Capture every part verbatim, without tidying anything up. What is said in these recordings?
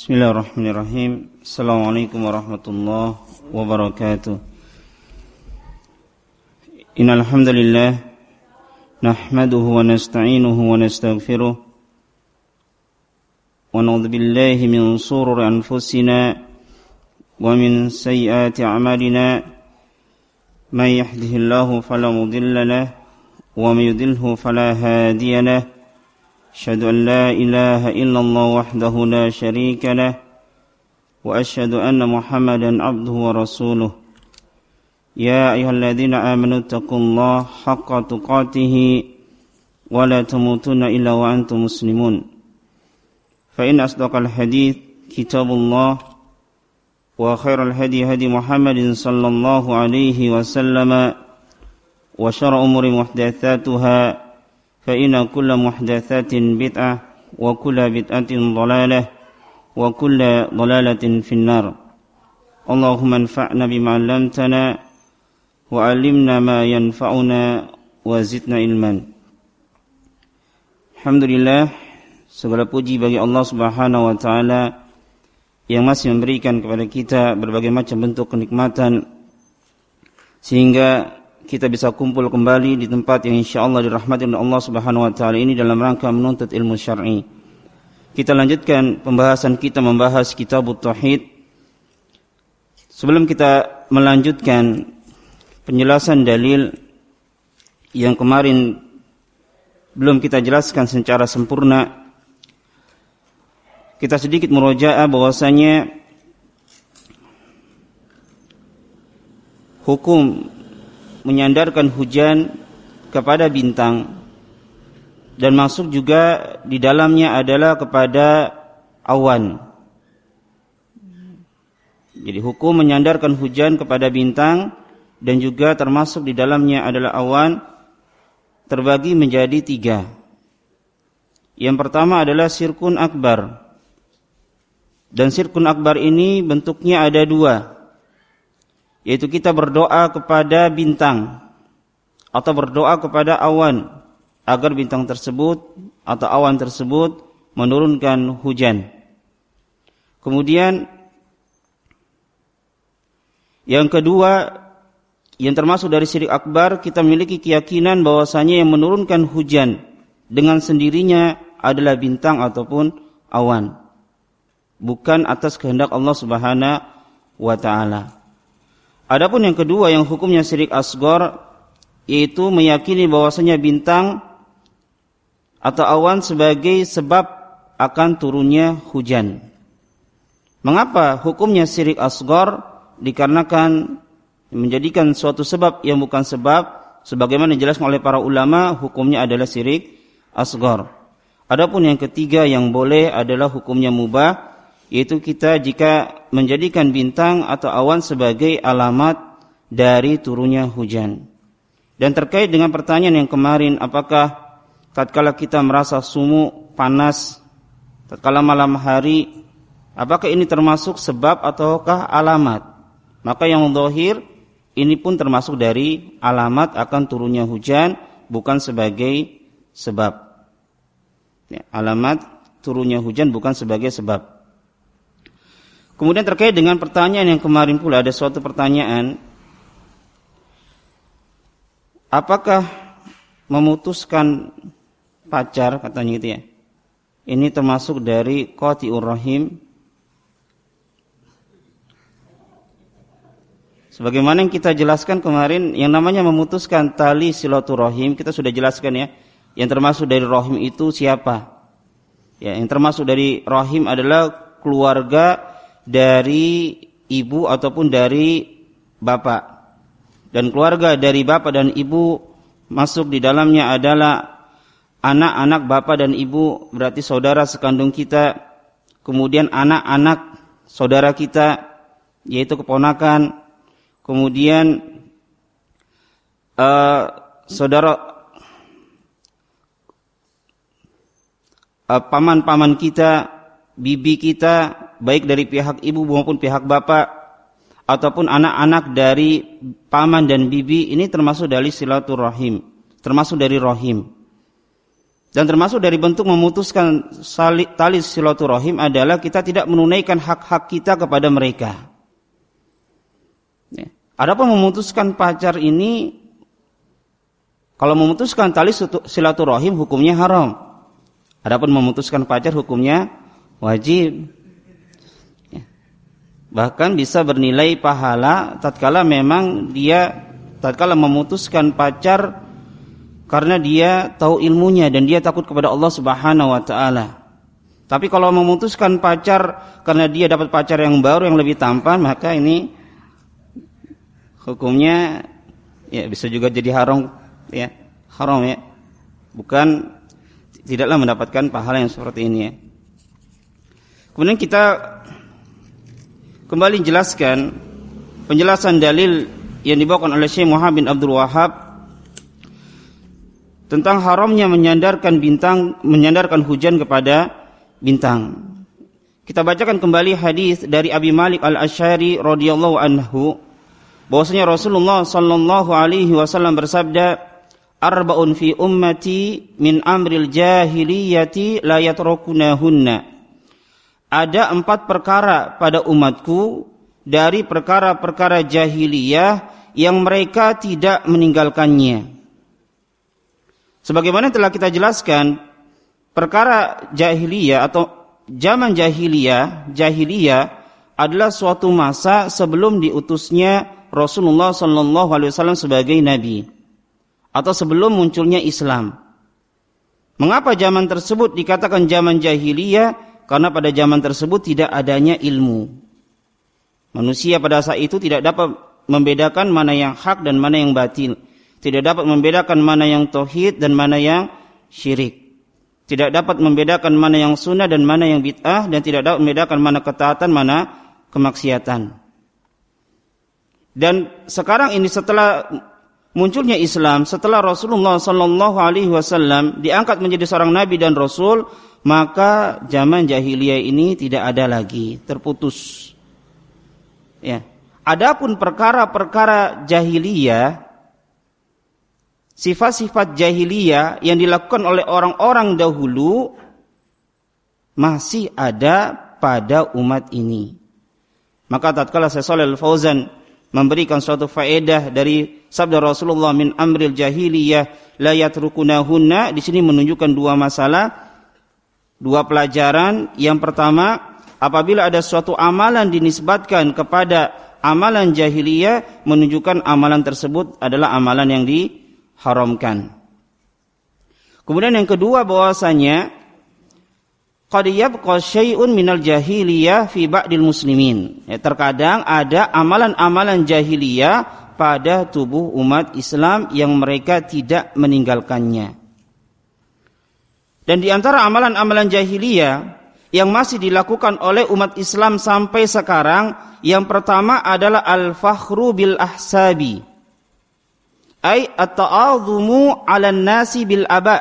Bismillahirrahmanirrahim. Assalamualaikum warahmatullahi wabarakatuh. Innal hamdalillah nahmaduhu wa nasta'inuhu wa nastaghfiruh wa na'udzu billahi min shururi anfusina wa min sayyiati a'malina. May yahdihillahu fala mudilla lahu wa may yudlilhu fala hadiya lahu. Asyhadu an la ilaha illallah wahdahu la syarika lah wa asyhadu anna Muhammadan abduhu wa rasuluh. Ya ayyuhalladzina amanu taqullaha haqqa tuqatih wa la tamutunna illa wa antum muslimun. Fa in asdaqal hadits kitabullah wa khairal hadi hadi Muhammadin sallallahu alaihi wasallam wa syarrul umuri muhdatsatuha fa inna kulla muhdatsatin bid'ah wa kulla bid'atin dhalalah wa kulla dhalalatin finnar. Allahumma anfa'na bima 'allamtana wa 'allimna ma yanfa'una wa zidna ilman. Alhamdulillah, segala puji bagi Allah Subhanahu wa taala yang masih memberikan kepada kita berbagai macam bentuk kenikmatan sehingga kita bisa kumpul kembali di tempat yang insyaallah dirahmati oleh Allah Subhanahu wa taala ini dalam rangka menuntut ilmu syar'i. Kita lanjutkan pembahasan kita membahas Kitabut Tauhid. Sebelum kita melanjutkan penjelasan dalil yang kemarin belum kita jelaskan secara sempurna, kita sedikit murojaah bahwasanya hukum menyandarkan hujan kepada bintang dan masuk juga di dalamnya adalah kepada awan. Jadi hukum menyandarkan hujan kepada bintang dan juga termasuk di dalamnya adalah awan terbagi menjadi tiga. Yang pertama adalah syirkun akbar. Dan syirkun akbar ini bentuknya ada dua, yaitu kita berdoa kepada bintang atau berdoa kepada awan agar bintang tersebut atau awan tersebut menurunkan hujan. Kemudian yang kedua, yang termasuk dari syirik akbar, kita memiliki keyakinan bahwasanya yang menurunkan hujan dengan sendirinya adalah bintang ataupun awan, bukan atas kehendak Allah Subhanahu wa taala. Adapun yang kedua yang hukumnya syirik asghar, yaitu meyakini bahwasanya bintang atau awan sebagai sebab akan turunnya hujan. Mengapa hukumnya syirik asghar? Dikarenakan menjadikan suatu sebab yang bukan sebab, sebagaimana dijelaskan oleh para ulama, hukumnya adalah syirik asghar. Adapun yang ketiga yang boleh adalah hukumnya mubah, yaitu kita jika menjadikan bintang atau awan sebagai alamat dari turunnya hujan. Dan terkait dengan pertanyaan yang kemarin, apakah tatkala kita merasa sumuk, panas, tatkala malam hari, apakah ini termasuk sebab ataukah alamat? Maka yang zahir ini pun termasuk dari alamat akan turunnya hujan, bukan sebagai sebab. Ya, alamat turunnya hujan bukan sebagai sebab. Kemudian terkait dengan pertanyaan yang kemarin pula, ada suatu pertanyaan, apakah memutuskan pacar, katanya gitu ya, ini termasuk dari qati'ur rahim? Sebagaimana yang kita jelaskan kemarin, yang namanya memutuskan tali silaturahim, kita sudah jelaskan ya, yang termasuk dari rahim itu siapa? Ya, yang termasuk dari rahim adalah keluarga dari ibu ataupun dari bapak. Dan keluarga dari bapak dan ibu masuk di dalamnya adalah anak-anak bapak dan ibu, berarti saudara sekandung kita. Kemudian anak-anak saudara kita, yaitu keponakan. Kemudian uh, saudara uh, paman-paman kita, bibi kita, baik dari pihak ibu maupun pihak bapak, ataupun anak-anak dari paman dan bibi, ini termasuk dari silaturahim, termasuk dari rahim. Dan termasuk dari bentuk memutuskan tali silaturahim adalah kita tidak menunaikan hak-hak kita kepada mereka. Ya. Adapun memutuskan pacar ini, kalau memutuskan tali silaturahim hukumnya haram. Adapun memutuskan pacar hukumnya wajib. Ya. Bahkan bisa bernilai pahala tatkala memang dia tatkala memutuskan pacar karena dia tahu ilmunya dan dia takut kepada Allah Subhanahu wa taala. Tapi kalau memutuskan pacar karena dia dapat pacar yang baru yang lebih tampan, maka ini hukumnya ya bisa juga jadi haram ya, haram ya. Bukan tidaklah mendapatkan pahala yang seperti ini ya. Kemudian kita kembali jelaskan penjelasan dalil yang dibawakan oleh Syekh Muhammad bin Abdul Wahhab tentang haramnya menyandarkan bintang, menyandarkan hujan kepada bintang. Kita bacakan kembali hadis dari Abi Malik Al-Asy'ari radhiyallahu anhu, bahwasanya Rasulullah sallallahu alaihi wasallam bersabda, "Arba'un fi ummati min amril jahiliyati la yatrukunahunna." Ada empat perkara pada umatku dari perkara-perkara jahiliyah yang mereka tidak meninggalkannya. Sebagaimana telah kita jelaskan, perkara jahiliyah atau zaman jahiliyah, jahiliyah adalah suatu masa sebelum diutusnya Rasulullah sallallahu alaihi wasallam sebagai nabi atau sebelum munculnya Islam. Mengapa zaman tersebut dikatakan zaman jahiliyah? Karena pada zaman tersebut tidak adanya ilmu. Manusia pada saat itu tidak dapat membedakan mana yang hak dan mana yang batil. Tidak dapat membedakan mana yang tauhid dan mana yang syirik. Tidak dapat membedakan mana yang sunnah dan mana yang bid'ah, dan tidak dapat membedakan mana ketaatan, mana kemaksiatan. Dan sekarang ini setelah munculnya Islam, setelah Rasulullah sallallahu alaihi wasallam diangkat menjadi seorang nabi dan rasul, maka zaman jahiliyah ini tidak ada lagi, terputus. Ya. Adapun perkara-perkara jahiliyah, sifat-sifat jahiliyah yang dilakukan oleh orang-orang dahulu masih ada pada umat ini. Maka tatkala Syekh Shalih Al-Fauzan memberikan suatu faedah dari sabda Rasulullah min amril jahiliyah la yatrukunahunna, di sini menunjukkan dua masalah, dua pelajaran. Yang pertama, apabila ada suatu amalan dinisbatkan kepada amalan jahiliyah, menunjukkan amalan tersebut adalah amalan yang di haramkan. Kemudian yang kedua, bahwasanya qad yabqa syai'un minal jahiliyah fi ba'dil muslimin. Ya, terkadang ada amalan-amalan jahiliyah pada tubuh umat Islam yang mereka tidak meninggalkannya. Dan di antara amalan-amalan jahiliyah yang masih dilakukan oleh umat Islam sampai sekarang, yang pertama adalah al-fakhru bil ahsabi. Ay at-ta'adhumu 'alan nasi bil aba.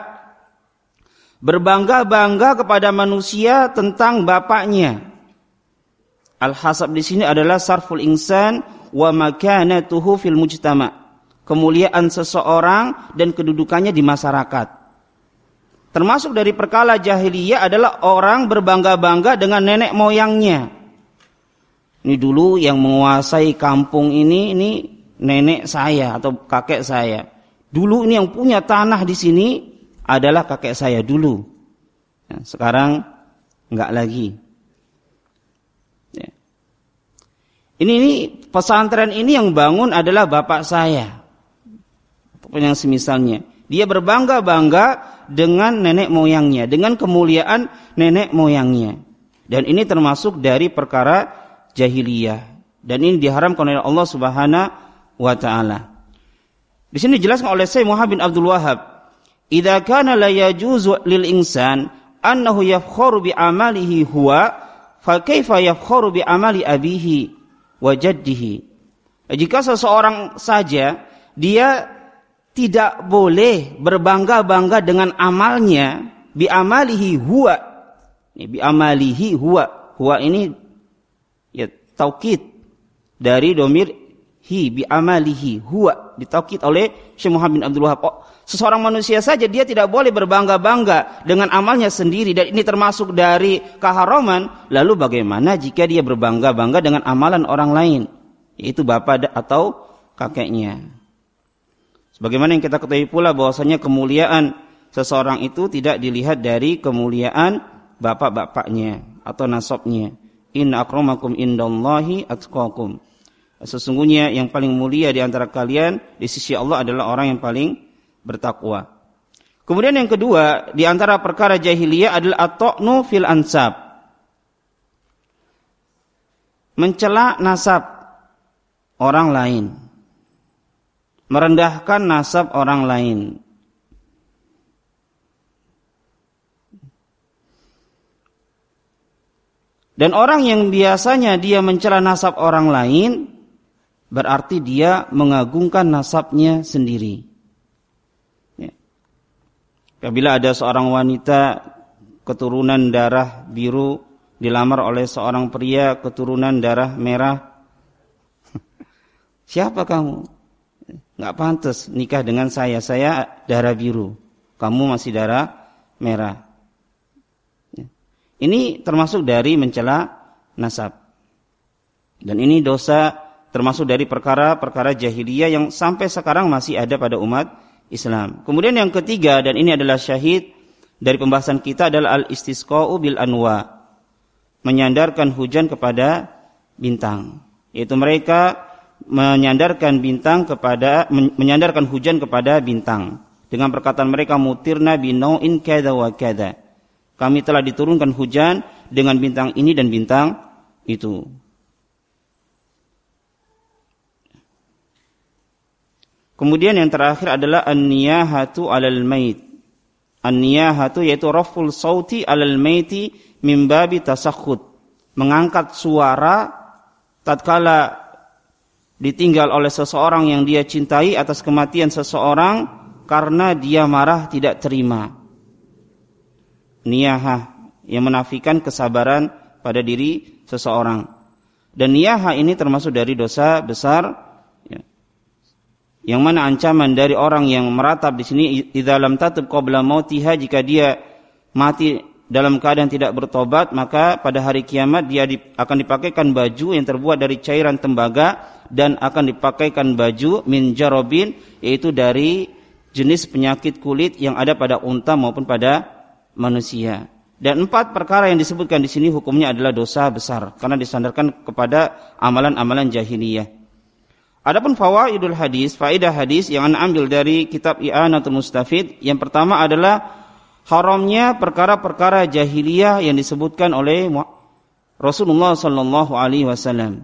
Berbangga-bangga kepada manusia tentang bapaknya. Al-hasab di sini adalah sarful insan wa makanatuhu fil mujtama. Kemuliaan seseorang dan kedudukannya di masyarakat. Termasuk dari perkara jahiliyah adalah orang berbangga-bangga dengan nenek moyangnya. Ini dulu yang menguasai kampung ini, ini nenek saya atau kakek saya. Dulu ini yang punya tanah di sini adalah kakek saya dulu. Ya, sekarang enggak lagi. Ya. Ini, ini pesantren ini yang bangun adalah bapak saya. Ataupun yang semisalnya. Dia berbangga-bangga dengan nenek moyangnya, dengan kemuliaan nenek moyangnya. Dan ini termasuk dari perkara jahiliyah. Dan ini diharamkan oleh Allah Subhanahu wa ta'ala. Di sini dijelaskan oleh Syekh Muhammad bin Abdul Wahhab, idza kana la yajuzu lil insan annahu yafkharu bi amalihi huwa, fa kaifa yafkharu bi amali abihi wa jaddihi. Jika seseorang saja dia tidak boleh berbangga-bangga dengan amalnya, bi amalihi huwa. Bi amalihi huwa. Huwa ini ya taukid dari domir hi bi amalihi huwa, ditaukid oleh Syekh Muhammad bin Abdul Wahab. Oh, seseorang manusia saja dia tidak boleh berbangga-bangga dengan amalnya sendiri, dan ini termasuk dari keharaman. Lalu bagaimana jika dia berbangga-bangga dengan amalan orang lain, yaitu bapak atau kakeknya? Sebagaimana yang kita ketahui pula bahwasanya kemuliaan seseorang itu tidak dilihat dari kemuliaan bapak-bapaknya atau nasabnya. Inna akramakum indallahi atqakum. Sesungguhnya yang paling mulia di antara kalian di sisi Allah adalah orang yang paling bertakwa. Kemudian yang kedua, di antara perkara jahiliyah adalah at-ta'nu fil ansab. Mencela nasab orang lain. Merendahkan nasab orang lain. Dan orang yang biasanya dia mencela nasab orang lain, berarti dia mengagungkan nasabnya sendiri. Ya. Apabila ada seorang wanita keturunan darah biru dilamar oleh seorang pria keturunan darah merah, siapa kamu? Nggak pantas nikah dengan saya, saya darah biru, kamu masih darah merah. Ini termasuk dari mencela nasab. Dan ini dosa termasuk dari perkara-perkara jahiliyah yang sampai sekarang masih ada pada umat Islam. Kemudian yang ketiga, dan ini adalah syahid dari pembahasan kita, adalah al-istisqa'u bil anwa. Menyandarkan hujan kepada bintang. Yaitu mereka menyandarkan bintang kepada menyandarkan hujan kepada bintang. Dengan perkataan mereka, mutirna binau'in kada wa kada. Kami telah diturunkan hujan dengan bintang ini dan bintang itu. Kemudian yang terakhir adalah an-niyahatu 'alal mait. An-niyahatu yaitu raful sauti 'alal maiti min babi tasakhut. Mengangkat suara tatkala ditinggal oleh seseorang yang dia cintai atas kematian seseorang karena dia marah tidak terima. Niyahah yang menafikan kesabaran pada diri seseorang. Dan niyahah ini termasuk dari dosa besar, ya, yang mana ancaman dari orang yang meratap di sini, idza lam tatub qabla mautiha, jika dia mati dalam keadaan tidak bertobat, maka pada hari kiamat dia akan dipakaikan baju yang terbuat dari cairan tembaga dan akan dipakaikan baju min jarobin, yaitu dari jenis penyakit kulit yang ada pada unta maupun pada manusia. Dan empat perkara yang disebutkan di sini hukumnya adalah dosa besar karena disandarkan kepada amalan-amalan jahiliyah. Adapun fawaidul hadis, faedah hadis yang Anda ambil dari kitab I'anatul Mustafid, yang pertama adalah haramnya perkara-perkara jahiliyah yang disebutkan oleh Rasulullah sallallahu alaihi wasallam.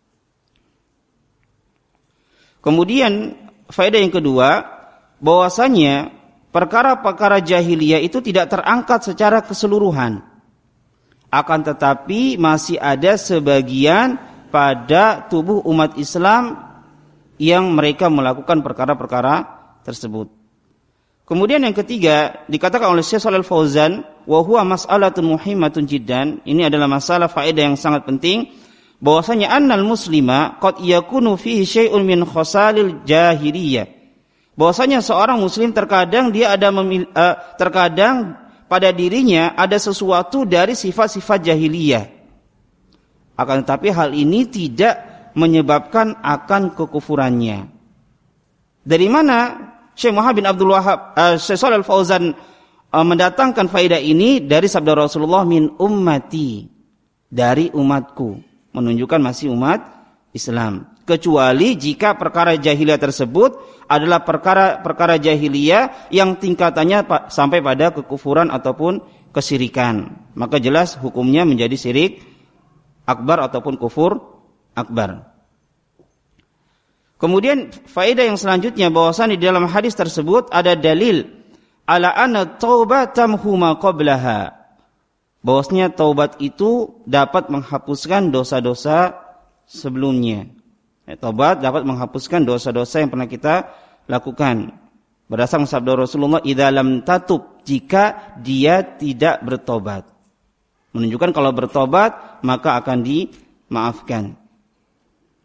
Kemudian faedah yang kedua, bahwasanya perkara-perkara jahiliyah itu tidak terangkat secara keseluruhan. Akan tetapi masih ada sebagian pada tubuh umat Islam yang mereka melakukan perkara-perkara tersebut. Kemudian yang ketiga, dikatakan oleh Syekh Shalal Fauzan, wa huwa mas'alatun muhimmatun jiddan. Ini adalah masalah faedah yang sangat penting, bahwasanya annal muslima qad yakunu fihi syai'un min khosalil jahiliyah. Bahwasanya seorang muslim terkadang dia ada memil, uh, terkadang pada dirinya ada sesuatu dari sifat-sifat jahiliyah. Akan tetapi hal ini tidak menyebabkan akan kekufurannya. Dari mana Syekh Muhammad bin Abdul Wahab, uh, Syekh Shalal Fauzan uh, mendatangkan faedah ini? Dari sabda Rasulullah, min ummati, dari umatku, menunjukkan masih umat Islam. Kecuali jika perkara jahiliyah tersebut adalah perkara-perkara jahiliyah yang tingkatannya sampai pada kekufuran ataupun kesyirikan, maka jelas hukumnya menjadi syirik akbar ataupun kufur akbar. Kemudian faedah yang selanjutnya, bahwasanya di dalam hadis tersebut ada dalil ala anna taubat tamhu ma qablaha, bahwasanya taubat itu dapat menghapuskan dosa-dosa sebelumnya. Ya, taubat dapat menghapuskan dosa-dosa yang pernah kita lakukan. Berdasarkan sabda Rasulullah, idza lam tatub, jika dia tidak bertobat. Menunjukkan kalau bertobat maka akan dimaafkan.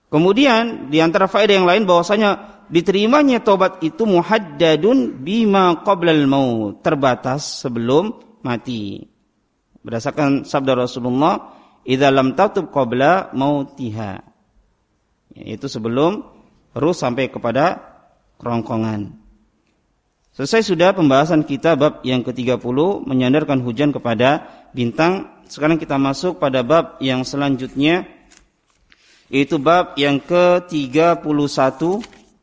Kemudian di antara faedah yang lain bahwasanya diterimanya taubat itu muhaddadun bima qablal maut, terbatas sebelum mati. Berdasarkan sabda Rasulullah, idza lam tatub qabla mautiha, yaitu sebelum ruh sampai kepada kerongkongan. Selesai sudah pembahasan kita bab yang ke tiga puluh, menyandarkan hujan kepada bintang. Sekarang kita masuk pada bab yang selanjutnya, yaitu bab yang ke tiga puluh satu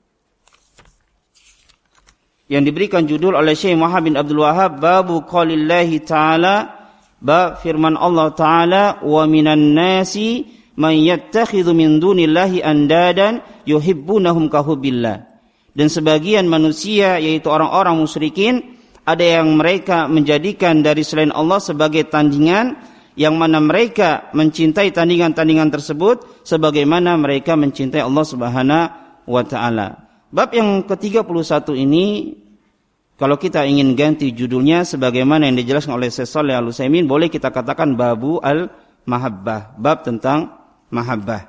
yang diberikan judul oleh Syekh Muhammad bin Abdul Wahhab, babu qaulillahi ta'ala, bab firman Allah Ta'ala, wa minan nasi man yattakhidhu min dunillahi andadan yuhibbunahum kahubbillah. Dan sebagian manusia, yaitu orang-orang musyrikin, ada yang mereka menjadikan dari selain Allah sebagai tandingan, yang mana mereka mencintai tandingan-tandingan tersebut sebagaimana mereka mencintai Allah Subhanahu wa taala. Bab yang ke tiga puluh satu ini, kalau kita ingin ganti judulnya sebagaimana yang dijelaskan oleh Syekh Shalih Al-Utsaimin, boleh kita katakan babu al-mahabbah, bab tentang mahabbah.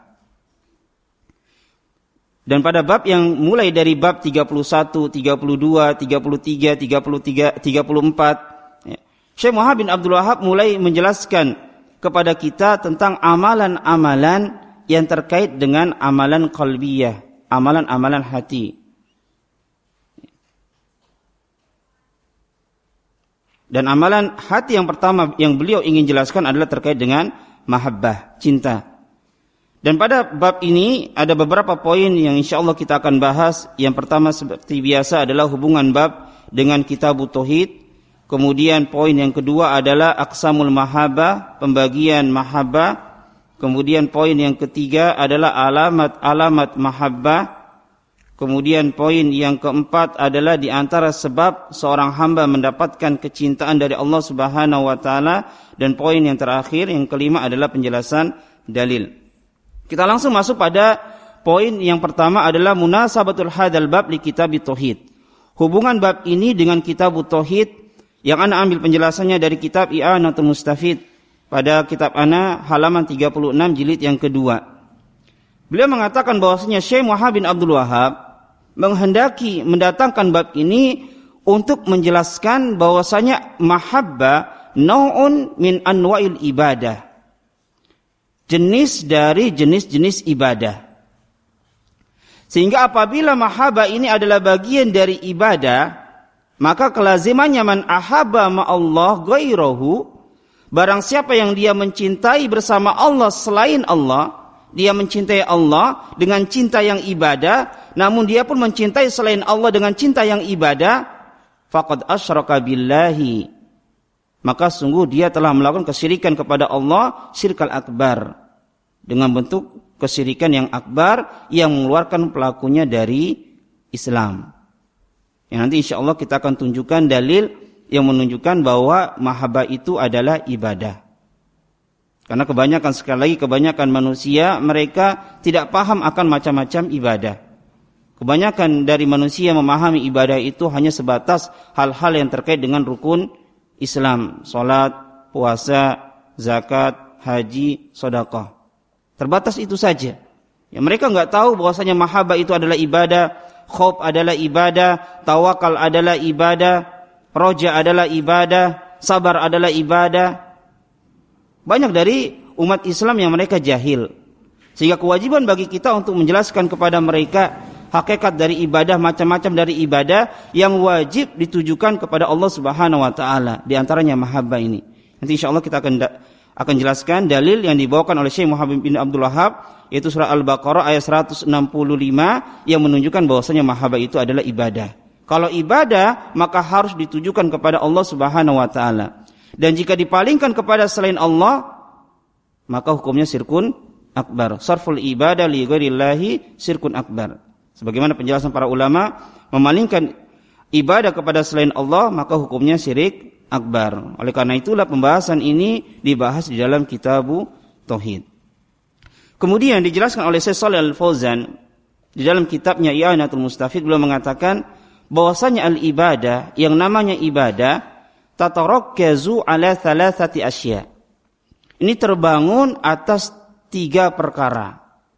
Dan pada bab yang mulai dari bab tiga puluh satu, tiga puluh dua, tiga puluh tiga, tiga puluh tiga, tiga puluh empat, ya, Syekh Muhammad bin Abdul Wahhab mulai menjelaskan kepada kita tentang amalan-amalan yang terkait dengan amalan qalbiyah, amalan-amalan hati. Dan amalan hati yang pertama yang beliau ingin jelaskan adalah terkait dengan mahabbah, cinta. Dan pada bab ini ada beberapa poin yang insyaAllah kita akan bahas. Yang pertama seperti biasa adalah hubungan bab dengan kitabut tauhid. Kemudian poin yang kedua adalah aqsamul mahabbah, pembagian mahabbah. Kemudian poin yang ketiga adalah alamat-alamat mahabbah. Kemudian poin yang keempat adalah di antara sebab seorang hamba mendapatkan kecintaan dari Allah Subhanahu wa taala. Dan poin yang terakhir, yang kelima adalah penjelasan dalil. Kita langsung masuk pada poin yang pertama adalah munasabatul hadzal bab li kitabit tauhid. Hubungan bab ini dengan kitabut tauhid yang ana ambil penjelasannya dari kitab I'anatul Mustafid pada kitab ana halaman tiga puluh enam jilid yang kedua. Beliau mengatakan bahwasanya Syekh Muhammad bin Abdul Wahhab menghendaki mendatangkan bab ini untuk menjelaskan bahwasanya mahabbah nau'un min anwa'il ibadah, jenis dari jenis-jenis ibadah. Sehingga apabila mahabbah ini adalah bagian dari ibadah, maka kelazimannya man ahabba ma'allah ghairahu, barang siapa yang dia mencintai bersama Allah selain Allah, dia mencintai Allah dengan cinta yang ibadah, namun dia pun mencintai selain Allah dengan cinta yang ibadah, faqad asyraka billahi, maka sungguh dia telah melakukan kesyirikan kepada Allah, syirkal akbar, dengan bentuk kesyirikan yang akbar yang mengeluarkan pelakunya dari Islam. Yang nanti insya Allah kita akan tunjukkan dalil yang menunjukkan bahwa mahabbah itu adalah ibadah. Karena kebanyakan, sekali lagi kebanyakan manusia mereka tidak paham akan macam-macam ibadah. Kebanyakan dari manusia memahami ibadah itu hanya sebatas hal-hal yang terkait dengan rukun Islam, salat, puasa, zakat, haji, sedekah. Terbatas itu saja. Ya, mereka enggak tahu bahwasanya mahabbah itu adalah ibadah, khauf adalah ibadah, tawakal adalah ibadah, roja adalah ibadah, sabar adalah ibadah. Banyak dari umat Islam yang mereka jahil. Sehingga kewajiban bagi kita untuk menjelaskan kepada mereka hakikat dari ibadah, macam-macam dari ibadah yang wajib ditujukan kepada Allah Subhanahu wa taala, di antaranya mahabbah ini. Nanti insyaallah kita akan akan jelaskan dalil yang dibawakan oleh Syekh Muhammad bin Abdul Wahhab, yaitu surah Al-Baqarah ayat seratus enam puluh lima yang menunjukkan bahwasanya mahabbah itu adalah ibadah. Kalau ibadah maka harus ditujukan kepada Allah Subhanahu wa taala. Dan jika dipalingkan kepada selain Allah, maka hukumnya syirkun akbar. Sarful ibadah li ghairillahi syirkun akbar. Sebagaimana penjelasan para ulama, memalingkan ibadah kepada selain Allah maka hukumnya syirik akbar. Oleh karena itulah pembahasan ini dibahas di dalam kitabut tauhid. Kemudian dijelaskan oleh Syekh Shalih Al-Fauzan di dalam kitabnya I'anatul Mustafid, beliau mengatakan bahwasanya al-ibadah, yang namanya ibadah, tatarakkazu ala thalathati asya. Ini terbangun atas tiga perkara.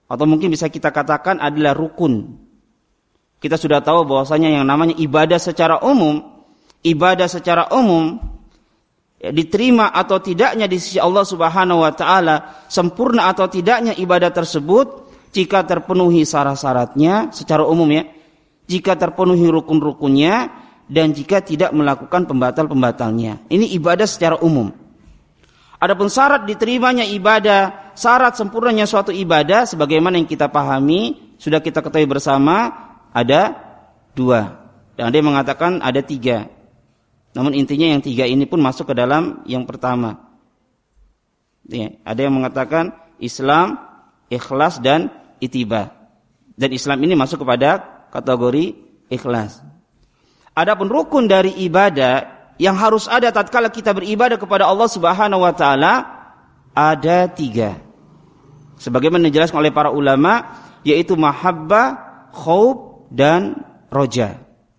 atau mungkin bisa kita katakan adalah rukun. Kita sudah tahu bahwasanya yang namanya ibadah secara umum, ibadah secara umum ya, diterima atau tidaknya di sisi Allah Subhanahu wa taala, sempurna atau tidaknya ibadah tersebut jika terpenuhi syarat-syaratnya secara umum ya, jika terpenuhi rukun-rukunnya dan jika tidak melakukan pembatal-pembatalnya. Ini ibadah secara umum. Adapun syarat diterimanya ibadah, syarat sempurnanya suatu ibadah sebagaimana yang kita pahami, sudah kita ketahui bersama, ada dua. Dan ada yang mengatakan ada tiga. Namun intinya yang tiga ini pun masuk ke dalam yang pertama. Ya, ada yang mengatakan Islam, ikhlas dan ittiba. Dan Islam ini masuk kepada kategori ikhlas. Adapun rukun dari ibadah yang harus ada tatkala kita beribadah kepada Allah Subhanahu wa taala ada tiga. Sebagaimana dijelaskan oleh para ulama, yaitu mahabbah, khauf dan roja.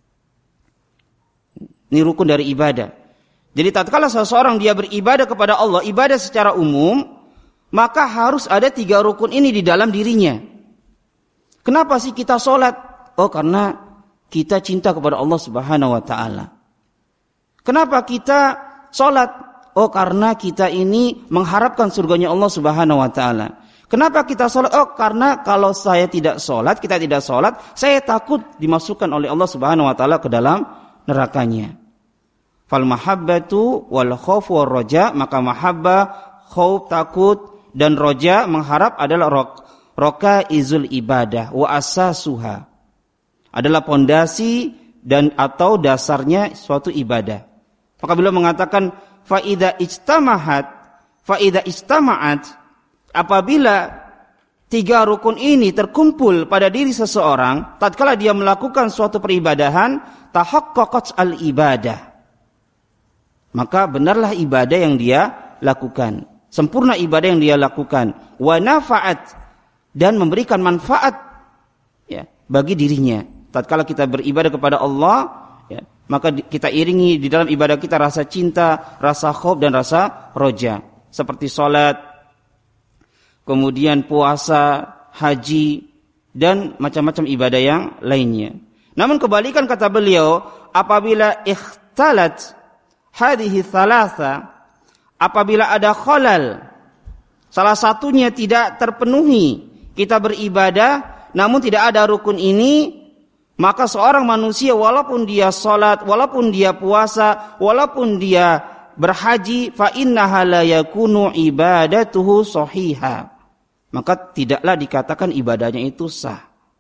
Ini rukun dari ibadah. Jadi tatkala seseorang dia beribadah kepada Allah, ibadah secara umum, maka harus ada tiga rukun ini di dalam dirinya. Kenapa sih kita sholat? Oh, karena kita cinta kepada Allah Subhanahu wa taala. Kenapa kita sholat? Oh, karena kita ini mengharapkan surganya Allah Subhanahu wa taala. Kenapa kita sholat? Oh, karena kalau saya tidak sholat, kita tidak sholat, saya takut dimasukkan oleh Allah Subhanahu wa taala ke dalam nerakanya. Fal mahabbatu wal khauf wal roja, maka mahabbah, khauf takut dan roja mengharap adalah rok, rokaizul ibadah wa asasuha. Adalah pondasi dan atau dasarnya suatu ibadah. Maka beliau mengatakan faida ijtamahat, faida ijtama'at, apabila tiga rukun ini terkumpul pada diri seseorang, tatkala dia melakukan suatu peribadahan, tahaqqaqat al-ibadah. Maka benarlah ibadah yang dia lakukan, sempurna ibadah yang dia lakukan, wa nafa'at, dan memberikan manfaat ya bagi dirinya. Tatkala kita beribadah kepada Allah, ya, maka kita iringi di dalam ibadah kita rasa cinta, rasa khauf dan rasa roja. Seperti sholat, kemudian puasa, haji, dan macam-macam ibadah yang lainnya. Namun kebalikan kata beliau, apabila ikhtalat hadhihi thalatha, apabila ada khalal, salah satunya tidak terpenuhi, kita beribadah namun tidak ada rukun ini, maka seorang manusia walaupun dia salat, walaupun dia puasa, walaupun dia berhaji, fa innaha la yakunu ibadatuhu sahiha. Maka tidaklah dikatakan ibadahnya itu sah.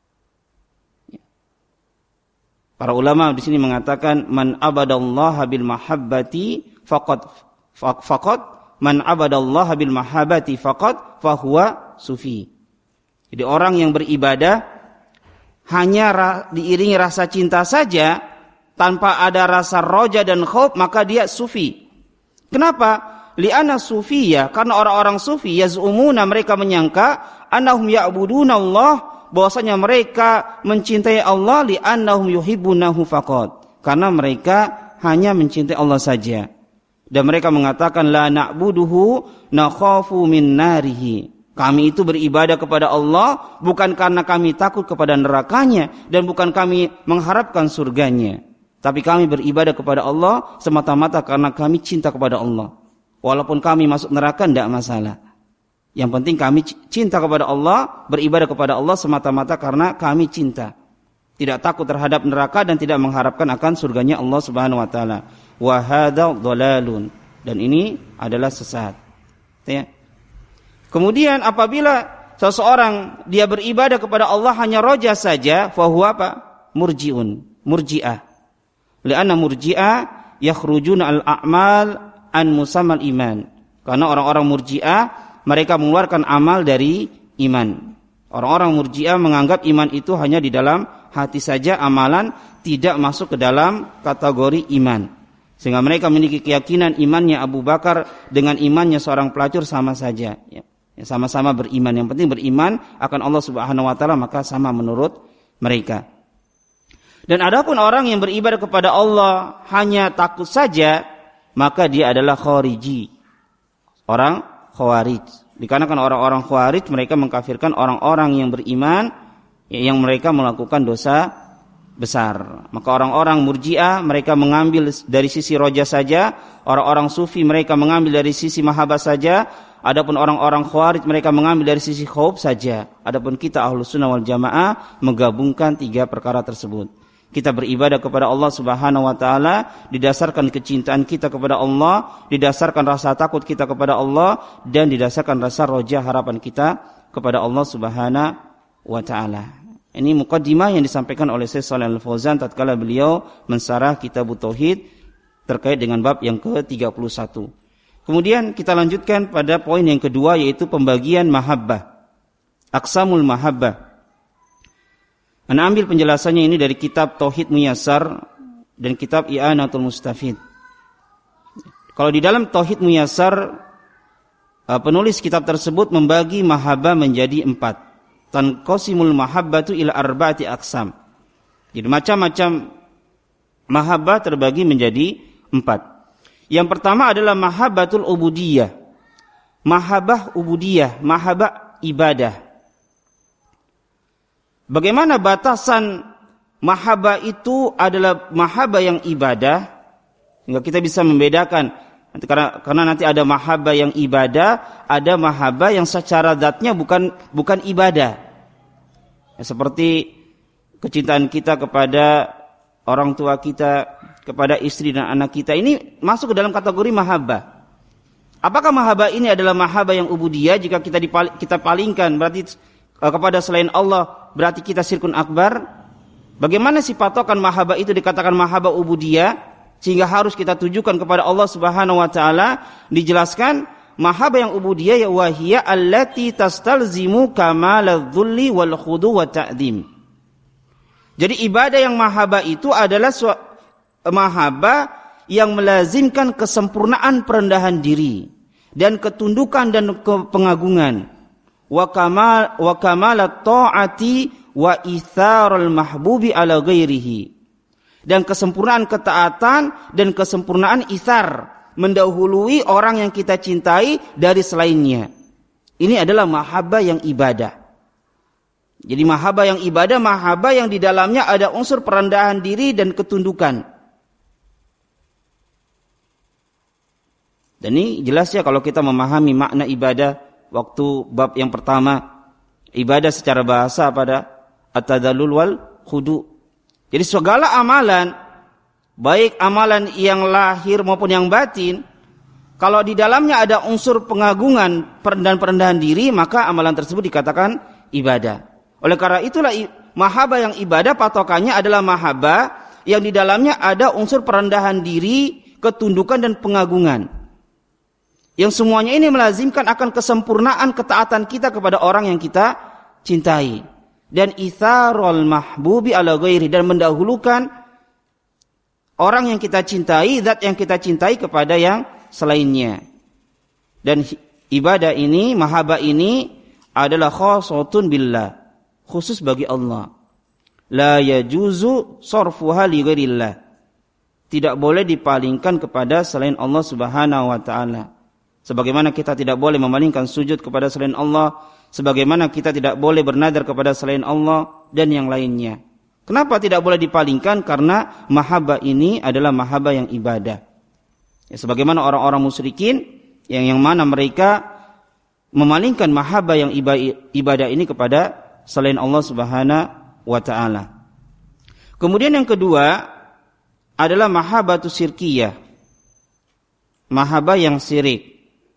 Para ulama di sini mengatakan man abadallaha bil mahabbati faqad faqad man abadallaha bil mahabbati faqad fahuwa sufi. Jadi orang yang beribadah hanya ra- diiringi rasa cinta saja tanpa ada rasa roja dan khauf, maka dia sufi. Kenapa? Li'anna sufiya, karena orang-orang sufi yaz'umuna, mereka menyangka annahum ya'buduna Allah, bahwasanya mereka mencintai Allah, li'annahum yuhibbunahu faqat, karena mereka hanya mencintai Allah saja. Dan mereka mengatakan la na'buduhu nakhafu min narihi. Kami itu beribadah kepada Allah bukan karena kami takut kepada nerakanya dan bukan kami mengharapkan surganya. Tapi kami beribadah kepada Allah semata-mata karena kami cinta kepada Allah. Walaupun kami masuk neraka tidak masalah. Yang penting kami cinta kepada Allah, beribadah kepada Allah semata-mata karena kami cinta. Tidak takut terhadap neraka dan tidak mengharapkan akan surganya Allah Subhanahu wa taala. Wa hadza dhalalun. Dan ini adalah sesat. Ya. Kemudian apabila seseorang dia beribadah kepada Allah hanya roja saja, fahuwa apa? Murji'un, murji'ah. Li'anna murji'ah yakhrujuna al-a'mal an musammal iman. Karena orang-orang murji'ah mereka mengeluarkan amal dari iman. Orang-orang murji'ah menganggap iman itu hanya di dalam hati saja, amalan tidak masuk ke dalam kategori iman. Sehingga mereka memiliki keyakinan imannya Abu Bakar dengan imannya seorang pelacur sama saja, ya. Ya, sama-sama beriman. Yang penting beriman akan Allah Subhanahu wa taala, maka sama menurut mereka. Dan adapun orang yang beribadah kepada Allah hanya takut saja, maka dia adalah khariji. Orang khawarij. Dikarenakan orang-orang Khawarij mereka mengkafirkan orang-orang yang beriman yang mereka melakukan dosa besar. Maka orang-orang Murji'ah mereka mengambil dari sisi roja saja, orang-orang Sufi mereka mengambil dari sisi mahabbah saja, adapun orang-orang Khawarij mereka mengambil dari sisi khauf saja. Adapun kita Ahlus Sunnah wal Jamaah menggabungkan tiga perkara tersebut. Kita beribadah kepada Allah Subhanahu wa taala didasarkan kecintaan kita kepada Allah, didasarkan rasa takut kita kepada Allah, dan didasarkan rasa roja harapan kita kepada Allah Subhanahu wa taala. Ini muqaddimah yang disampaikan oleh Syekh Shalih Al-Fauzan tatkala beliau mensarah kitab Tauhid terkait dengan bab yang ke tiga puluh satu. Kemudian kita lanjutkan pada poin yang kedua, yaitu pembagian mahabbah. Aqsamul mahabbah. Ana ambil penjelasannya ini dari kitab Tauhid Muyassar dan kitab I'anatul Mustafid. Kalau di dalam Tauhid Muyassar, penulis kitab tersebut membagi mahabbah menjadi empat. Tanqasimul mahabbatu ila arba'ati aqsam. Jadi macam-macam mahabbah terbagi menjadi empat. Yang pertama adalah mahabbatul ubudiyah. Mahabbah ubudiyah, mahabbah ibadah. Bagaimana batasan mahabbah itu adalah mahabbah yang ibadah, hingga kita bisa membedakan nanti, karena, karena nanti ada mahabbah yang ibadah, ada mahabbah yang secara zatnya bukan bukan ibadah. Ya, seperti kecintaan kita kepada orang tua kita, kepada istri dan anak kita, ini masuk ke dalam kategori mahabbah. Apakah mahabbah ini adalah mahabbah yang ubudiyah? Jika kita dipal- kita palingkan berarti uh, kepada selain Allah, berarti kita syirkun akbar. Bagaimana si patokan mahabbah itu dikatakan mahabbah ubudiyah sehingga harus kita tujukan kepada Allah Subhanahu wa taala? Dijelaskan mahabbah yang ubudiyah ya wahiyya allati tastalzimu kamaladzulli wal khudu wa ta'zim. Jadi ibadah yang mahabbah itu adalah su- mahabbah yang melazimkan kesempurnaan perendahan diri dan ketundukan dan pengagungan. Wa kamal wa kamalat ta'ati wa itharul mahbubi ala ghairihi, dan kesempurnaan ketaatan dan kesempurnaan itsar, mendahului orang yang kita cintai dari selainnya. Ini adalah mahabbah yang ibadah. Jadi mahabbah yang ibadah, mahabbah yang di dalamnya ada unsur perendahan diri dan ketundukan. Dan ini jelas ya kalau kita memahami makna ibadah waktu bab yang pertama, ibadah secara bahasa pada at-tadallul wal khudu. Jadi segala amalan, baik amalan yang lahir maupun yang batin, kalau di dalamnya ada unsur pengagungan dan perendahan diri, maka amalan tersebut dikatakan ibadah. Oleh karena itulah mahabbah yang ibadah patokannya adalah mahabbah yang di dalamnya ada unsur perendahan diri, ketundukan dan pengagungan. Yang semuanya ini melazimkan akan kesempurnaan ketaatan kita kepada orang yang kita cintai. Dan itharul mahbubi ala ghairi, dan mendahulukan orang yang kita cintai, zat yang kita cintai kepada yang selainnya. Dan ibadah ini, mahabbah ini adalah khasatun billah, khusus bagi Allah. La yajuzu sarfuha li ghairillah. Tidak boleh dipalingkan kepada selain Allah Subhanahu wa taala. Sebagaimana kita tidak boleh memalingkan sujud kepada selain Allah, sebagaimana kita tidak boleh bernadar kepada selain Allah dan yang lainnya. Kenapa tidak boleh dipalingkan? Karena mahabbah ini adalah mahabbah yang ibadah. Ya, sebagaimana orang-orang musyrikin yang yang mana mereka memalingkan mahabbah yang ibadah ini kepada selain Allah Subhanahu wa taala. Kemudian yang kedua adalah mahabbatus syirkiyah. Mahabbah yang syirik.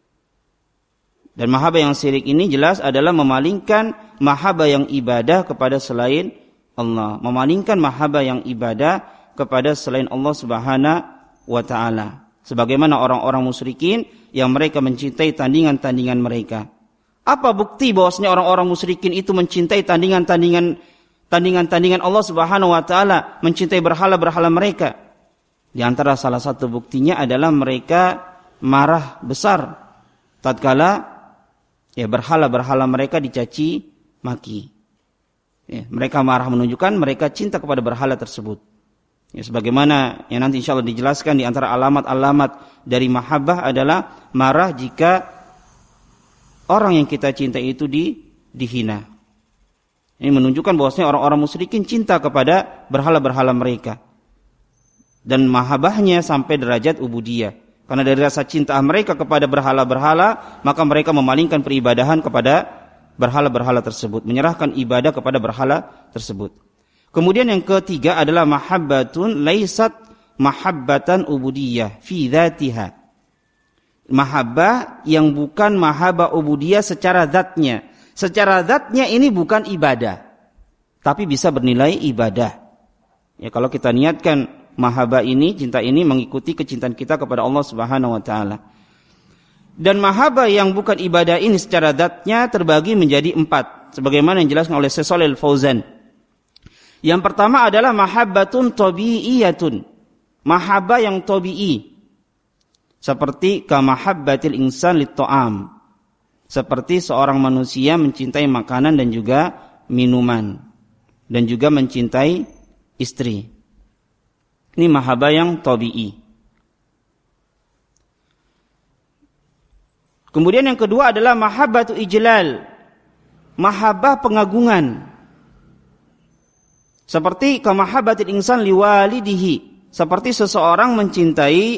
Dan mahabbah yang syirik ini jelas adalah memalingkan mahabbah yang ibadah kepada selain Allah. Memalingkan mahabbah yang ibadah kepada selain Allah Subhanahu wa taala. Sebagaimana orang-orang musyrikin yang mereka mencintai tandingan-tandingan mereka. Apa bukti bahwasanya orang-orang musyrikin itu mencintai tandingan-tandingan tandingan-tandingan Allah Subhanahu wa taala, mencintai berhala-berhala mereka? Di antara salah satu buktinya adalah mereka marah besar tatkala ya berhala-berhala mereka dicaci maki. Ya, mereka marah menunjukkan mereka cinta kepada berhala tersebut. Ya, sebagaimana yang nanti insyaallah dijelaskan di antara alamat-alamat dari mahabbah adalah marah jika orang yang kita cintai itu di, dihina. Ini menunjukkan bahwasanya orang-orang musyrikin cinta kepada berhala-berhala mereka. Dan mahabbahnya sampai derajat ubudiyah. Karena dari rasa cinta mereka kepada berhala-berhala, maka mereka memalingkan peribadahan kepada berhala-berhala tersebut. Menyerahkan ibadah kepada berhala tersebut. Kemudian yang ketiga adalah mahabbatun laisat mahabbatan ubudiyah fi dzatiha. Mahabbah yang bukan mahabbah ubudiyah secara zatnya. Secara zatnya ini bukan ibadah, tapi bisa bernilai ibadah. Ya, kalau kita niatkan mahabbah ini, cinta ini mengikuti kecintaan kita kepada Allah Subhanahu wa taala. Dan mahabbah yang bukan ibadah ini secara zatnya terbagi menjadi empat, sebagaimana yang dijelaskan oleh Syekh Shalih Al Fauzan. Yang pertama adalah mahabbatun tabi'iyatun, mahabbah yang tabi'i, seperti kamahabbatil insan lit-ta'am, seperti seorang manusia mencintai makanan dan juga minuman, dan juga mencintai istri. Ini mahabbah yang tabi'i. Kemudian yang kedua adalah mahabbatu ijlal, mahabbah pengagungan, seperti kamahabbatil insan liwalidihi, seperti seseorang mencintai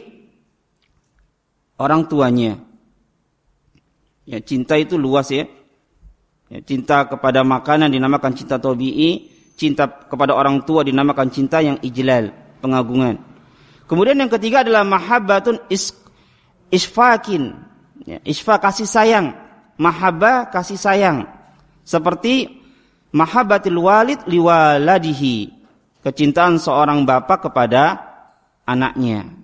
orang tuanya. Ya, cinta itu luas ya. Ya. Cinta kepada makanan dinamakan cinta tabi'i, cinta kepada orang tua dinamakan cinta yang ijlal, pengagungan. Kemudian yang ketiga adalah mahabbatun is, isfakin, ya, isfa kasih sayang, mahabbah kasih sayang, seperti mahabbatil walid liwaladihi, kecintaan seorang bapak kepada anaknya.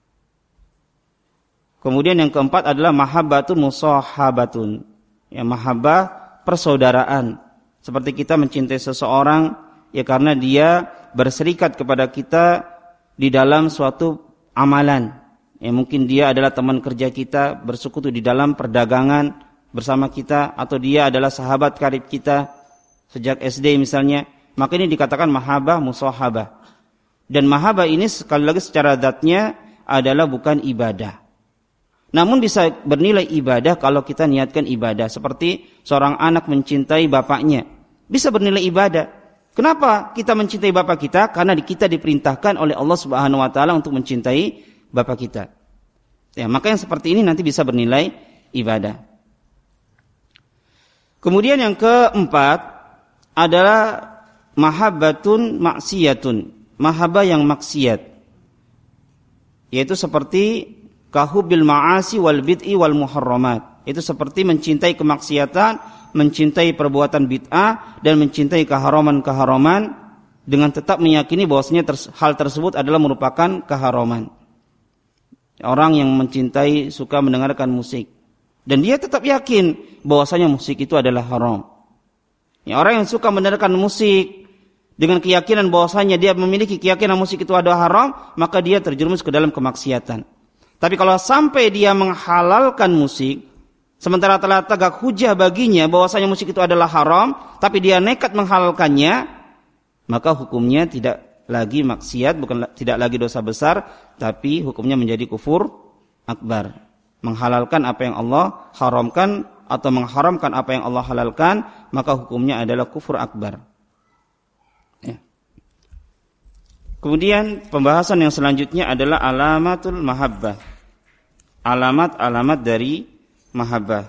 Kemudian yang keempat adalah mahabbatun musahabatun, ya, mahabbah persaudaraan, seperti kita mencintai seseorang ya karena dia berserikat kepada kita di dalam suatu amalan. Ya, mungkin dia adalah teman kerja kita, bersekutu di dalam perdagangan bersama kita, atau dia adalah sahabat karib kita sejak S D misalnya, maka ini dikatakan mahabbah musahabah. Dan mahabbah ini sekali lagi secara zatnya adalah bukan ibadah. Namun bisa bernilai ibadah kalau kita niatkan ibadah. Seperti seorang anak mencintai bapaknya, bisa bernilai ibadah. Kenapa kita mencintai bapak kita? Karena kita diperintahkan oleh Allah Subhanahu wa taala untuk mencintai bapak kita. Ya, maka yang seperti ini nanti bisa bernilai ibadah. Kemudian yang keempat adalah mahabbatun maksiyatun, mahabbah yang maksiat. Yaitu seperti kahubil ma'asi wal bid'i wal muharramat. Itu seperti mencintai kemaksiatan, mencintai perbuatan bid'ah, dan mencintai keharaman-keharaman, dengan tetap meyakini bahwasanya ters- hal tersebut adalah merupakan keharaman. Orang yang mencintai suka mendengarkan musik, dan dia tetap yakin bahwasanya musik itu adalah haram. Ya, orang yang suka mendengarkan musik dengan keyakinan bahwasanya dia memiliki keyakinan musik itu adalah haram, maka dia terjerumus ke dalam kemaksiatan. Tapi kalau sampai dia menghalalkan musik, sementara telah tegak hujah baginya bahwasanya musik itu adalah haram, tapi dia nekat menghalalkannya, maka hukumnya tidak lagi maksiat, bukan tidak lagi dosa besar, tapi hukumnya menjadi kufur akbar. Menghalalkan apa yang Allah haramkan atau mengharamkan apa yang Allah halalkan, maka hukumnya adalah kufur akbar. Ya. Kemudian pembahasan yang selanjutnya adalah alamatul mahabbah. Alamat-alamat dari mahabbah.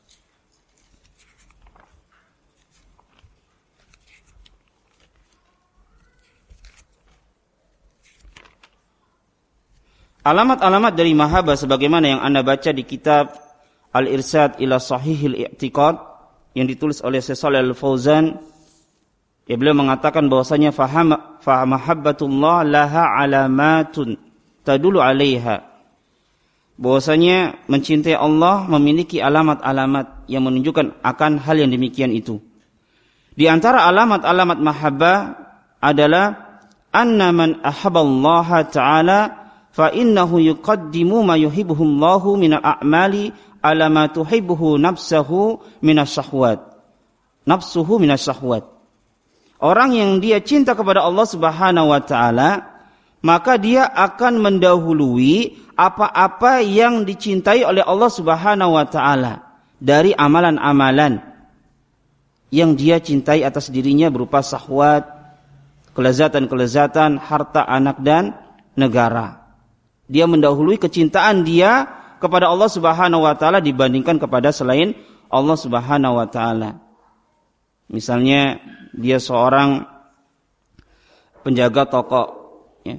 Alamat-alamat dari mahabbah sebagaimana yang Anda baca di kitab Al-Irsyad ila Sahihil I'tiqad yang ditulis oleh Syekh Shalih Al Fauzan. Ya, beliau mengatakan bahwasanya faham fa mahabbatullah laha alamatun tadulu 'alaiha. Bahwasanya mencintai Allah memiliki alamat-alamat yang menunjukkan akan hal yang demikian itu. Di antara alamat-alamat mahabbah adalah anna man ahabballaha ta'ala fa innahu yuqaddimu ma yuhibbuhu Allahu minal a'mali ala ma tuhibbuhu nafsuhu minas syahwat. Nafsuhu minas syahwat. Orang yang dia cinta kepada Allah Subhanahu wa taala, maka dia akan mendahului apa-apa yang dicintai oleh Allah Subhanahu wa taala dari amalan-amalan yang dia cintai atas dirinya berupa syahwat, kelezatan-kelezatan, harta, anak dan negara. Dia mendahului kecintaan dia kepada Allah Subhanahu wa taala dibandingkan kepada selain Allah Subhanahu wa taala. Misalnya dia seorang penjaga toko, ya.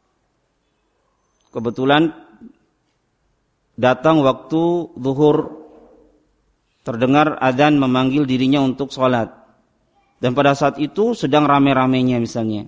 Kebetulan datang waktu zuhur, terdengar adzan memanggil dirinya untuk sholat, dan pada saat itu sedang rame-ramenya misalnya.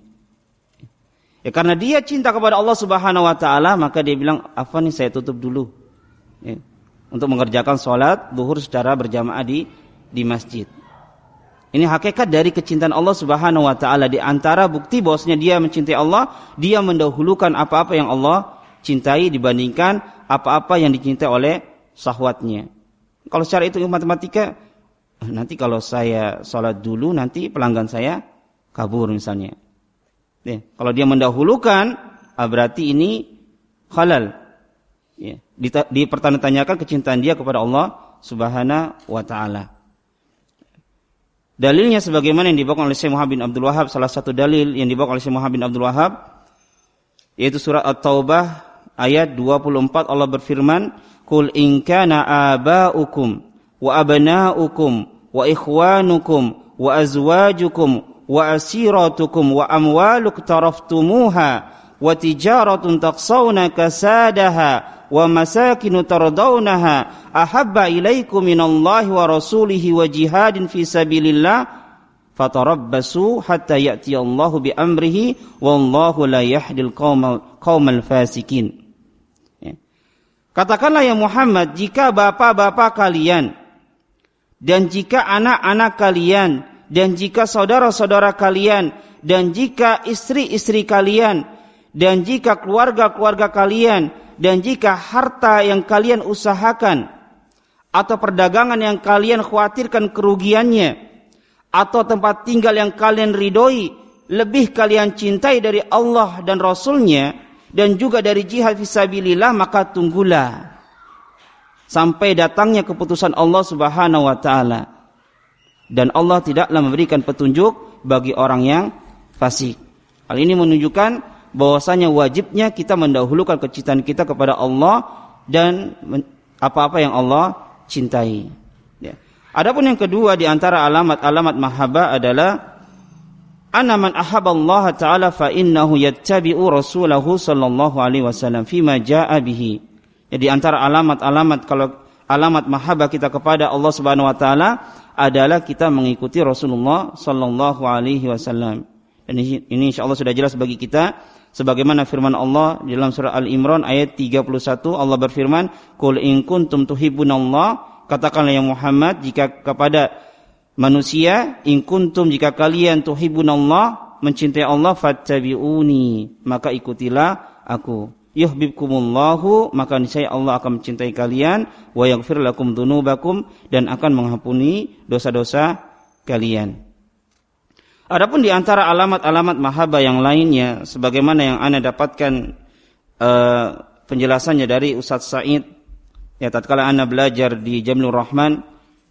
Ya, karena dia cinta kepada Allah Subhanahu wa taala, maka dia bilang, "Apa nih, saya tutup dulu." Ya, untuk mengerjakan sholat zuhur secara berjamaah di di masjid. Ini hakikat dari kecintaan Allah Subhanahu wa taala. Di antara bukti bahwasanya dia mencintai Allah, dia mendahulukan apa-apa yang Allah cintai dibandingkan apa-apa yang dicintai oleh syahwatnya. Kalau secara itu matematika, nanti kalau saya sholat dulu nanti pelanggan saya kabur misalnya. Ya, kalau dia mendahulukan, berarti ini halal. Ya, dipertanyakan kecintaan dia kepada Allah Subhanahu wa taala. Dalilnya sebagaimana yang dibawakan oleh Syekh Muhammad bin Abdul Wahhab, salah satu dalil yang dibawakan oleh Syekh Muhammad bin Abdul Wahhab yaitu surat At-Taubah ayat dua puluh empat. Allah berfirman, "Qul in kana aba'ukum wa abna'ukum wa ikhwanukum wa azwajukum wa asiratukum wa amwaluk taraftumuha wa tijaratun taqsawna kasadaha wa masakinu tardawnaha ahabba ilaikum minallahi wa rasulihi wa jihadin fi sabilillah fatarabbasu hatta ya'tiyallahu bi amrihi wallahu la yahdil qaumal qaumal fasikin." Ya. Katakanlah ya Muhammad, jika bapak-bapak kalian dan jika anak-anak kalian dan jika saudara-saudara kalian dan jika istri-istri kalian dan jika keluarga-keluarga kalian dan jika harta yang kalian usahakan atau perdagangan yang kalian khawatirkan kerugiannya atau tempat tinggal yang kalian ridhoi lebih kalian cintai dari Allah dan Rasulnya dan juga dari jihad fisabilillah, maka tunggulah sampai datangnya keputusan Allah Subhanahu wa taala, dan Allah tidaklah memberikan petunjuk bagi orang yang fasik. Hal ini menunjukkan bahwasanya wajibnya kita mendahulukan kecintaan kita kepada Allah dan apa-apa yang Allah cintai. Ya. Adapun yang kedua di antara alamat-alamat mahabbah adalah anna man ahabballaha ta'ala fa innahu yattabi'u rasulahu sallallahu alaihi wasallam fima jaa'a bihi. Jadi antara alamat-alamat kalau alamat mahabbah kita kepada Allah Subhanahu wa taala adalah kita mengikuti Rasulullah sallallahu alaihi wasallam. Dan ini insyaallah sudah jelas bagi kita sebagaimana firman Allah di dalam surah Al-Imran ayat tiga puluh satu. Allah berfirman, "Qul in kuntum tuhibbunallah," katakanlah ya Muhammad jika kepada manusia, in kuntum jika kalian tuhibbunallah, mencintai Allah, fattabi'uni, maka ikutilah aku. Yuhibbukumullahu, maka niscaya Allah akan mencintai kalian, wa yaghfir lakum dzunubakum, dan akan mengampuni dosa-dosa kalian. Adapun di antara alamat-alamat mahabbah yang lainnya, sebagaimana yang ana dapatkan uh, penjelasannya dari Ustaz Said, ya tatkala ana belajar di Jamilur Rahman,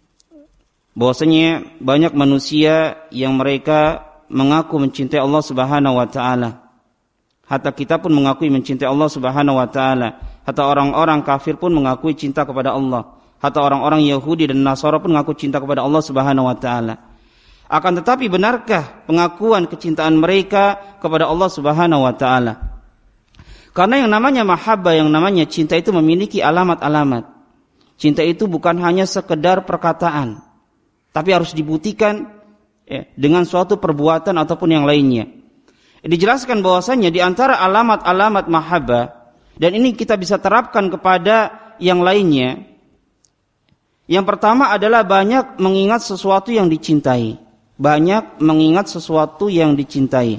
bahwasanya banyak manusia yang mereka mengaku mencintai Allah Subhanahu wa taala. Hatta kita pun mengakui mencintai Allah Subhanahu wa taala. Hatta orang-orang kafir pun mengakui cinta kepada Allah. Hatta orang-orang Yahudi dan Nasara pun mengaku cinta kepada Allah Subhanahu wa taala. Akan tetapi benarkah pengakuan kecintaan mereka kepada Allah Subhanahu wa taala? Karena yang namanya mahabbah, yang namanya cinta itu memiliki alamat-alamat. Cinta itu bukan hanya sekedar perkataan, tapi harus dibuktikan ya, dengan suatu perbuatan ataupun yang lainnya. Dijelaskan bahwasanya di antara alamat-alamat mahabbah, dan ini kita bisa terapkan kepada yang lainnya. Yang pertama adalah banyak mengingat sesuatu yang dicintai. Banyak mengingat sesuatu yang dicintai.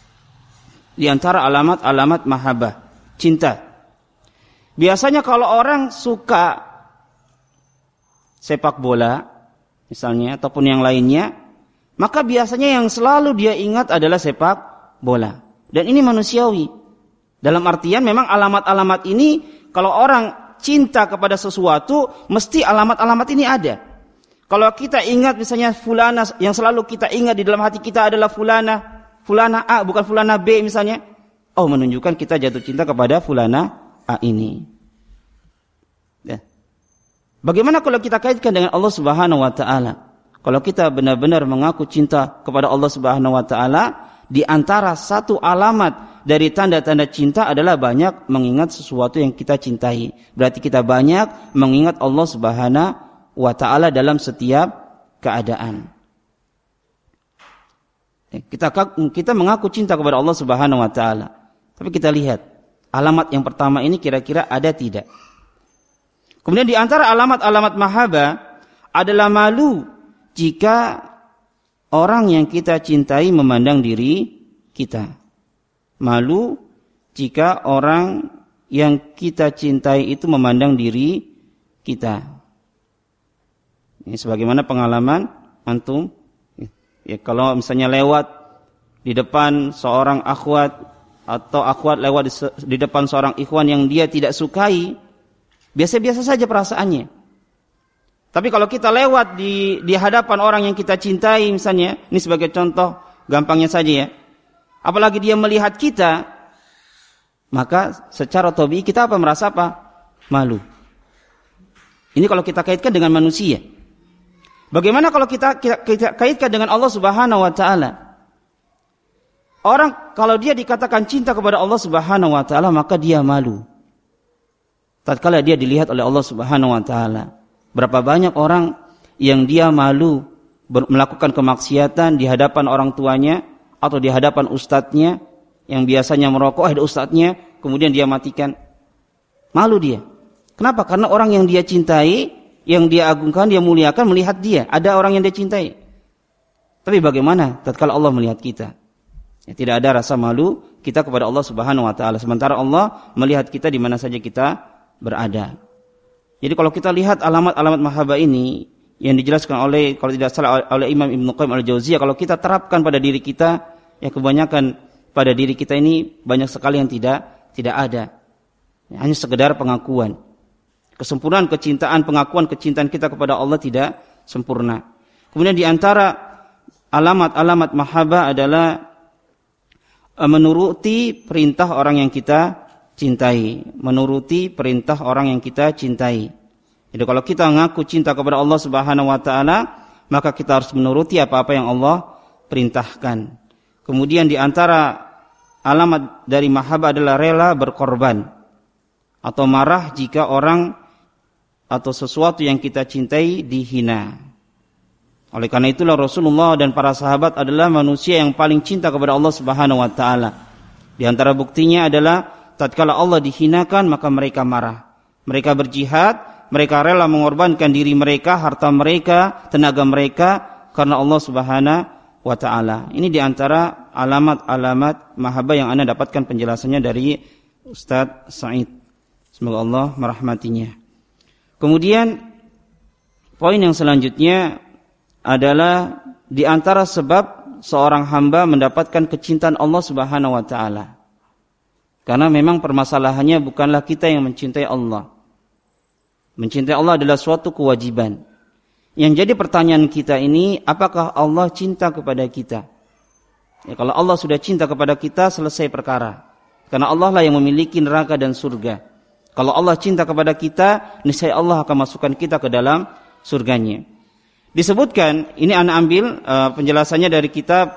Di antara alamat-alamat mahabbah, cinta. Biasanya kalau orang suka sepak bola, misalnya, ataupun yang lainnya, maka biasanya yang selalu dia ingat adalah sepak bola. Dan ini manusiawi. Dalam artian memang alamat-alamat ini, kalau orang cinta kepada sesuatu, mesti alamat-alamat ini ada. Kalau kita ingat misalnya fulana, yang selalu kita ingat di dalam hati kita adalah fulana, fulana A bukan fulana B misalnya, oh menunjukkan kita jatuh cinta kepada fulana A ini. Ya. Bagaimana kalau kita kaitkan dengan Allah Subhanahu wa taala? Kalau kita benar-benar mengaku cinta kepada Allah Subhanahu wa taala, di antara satu alamat dari tanda-tanda cinta adalah banyak mengingat sesuatu yang kita cintai. Berarti kita banyak mengingat Allah Subhanahu wa taala dalam setiap keadaan. Kita kita mengaku cinta kepada Allah Subhanahu wa taala. Tapi kita lihat alamat yang pertama ini kira-kira ada tidak? Kemudian di antara alamat-alamat mahabbah adalah malu jika orang yang kita cintai memandang diri kita. Malu jika orang yang kita cintai itu memandang diri kita. Ini sebagaimana pengalaman antum. Ya, kalau misalnya lewat di depan seorang akhwat atau akhwat lewat di, di depan seorang ikhwan yang dia tidak sukai, biasa-biasa saja perasaannya. Tapi kalau kita lewat di di hadapan orang yang kita cintai misalnya, ini sebagai contoh gampangnya saja ya. Apalagi dia melihat kita, maka secara tabii kita apa merasa apa? Malu. Ini kalau kita kaitkan dengan manusia. Bagaimana kalau kita, kita, kita kaitkan dengan Allah Subhanahu wa taala? Orang kalau dia dikatakan cinta kepada Allah Subhanahu wa taala, maka dia malu. Tatkala dia dilihat oleh Allah Subhanahu wa taala. Berapa banyak orang yang dia malu melakukan kemaksiatan di hadapan orang tuanya atau di hadapan ustadznya yang biasanya merokok, ada ustadznya, kemudian dia matikan. Malu dia. Kenapa? Karena orang yang dia cintai, yang dia agungkan, dia muliakan, melihat dia. Ada orang yang dia cintai. Tapi bagaimana tatkala Allah melihat kita? Ya, tidak ada rasa malu kita kepada Allah Subhanahu wa taala. Sementara Allah melihat kita di mana saja kita berada. Jadi kalau kita lihat alamat-alamat mahabbah ini yang dijelaskan oleh, kalau tidak salah, oleh Imam Ibnu Qayyim al-Jauziyah, kalau kita terapkan pada diri kita, ya kebanyakan pada diri kita ini banyak sekali yang tidak tidak ada. Ya, hanya sekedar pengakuan. Kesempurnaan kecintaan, pengakuan kecintaan kita kepada Allah tidak sempurna. Kemudian di antara alamat-alamat mahabbah adalah menuruti perintah orang yang kita cintai, menuruti perintah orang yang kita cintai. Jadi kalau kita mengaku cinta kepada Allah Subhanahu wa taala, maka kita harus menuruti apa-apa yang Allah perintahkan. Kemudian di antara alamat dari mahabbah adalah rela berkorban atau marah jika orang atau sesuatu yang kita cintai dihina. Oleh karena itulah Rasulullah dan para sahabat adalah manusia yang paling cinta kepada Allah Subhanahu wa taala. Di antara buktinya adalah tatkala Allah dihinakan, maka mereka marah. Mereka berjihad, mereka rela mengorbankan diri mereka, harta mereka, tenaga mereka karena Allah Subhanahu wa taala. Ini di antara alamat-alamat mahabbah yang Anda dapatkan penjelasannya dari Ustaz Said. Semoga Allah merahmatinya. Kemudian poin yang selanjutnya adalah di antara sebab seorang hamba mendapatkan kecintaan Allah Subhanahu wa taala. Karena memang permasalahannya bukanlah kita yang mencintai Allah. Mencintai Allah adalah suatu kewajiban. Yang jadi pertanyaan kita ini, apakah Allah cinta kepada kita? Ya, kalau Allah sudah cinta kepada kita, selesai perkara. Karena Allah lah yang memiliki neraka dan surga. Kalau Allah cinta kepada kita, niscaya Allah akan masukkan kita ke dalam surganya. Disebutkan, ini ana ambil uh, penjelasannya dari kitab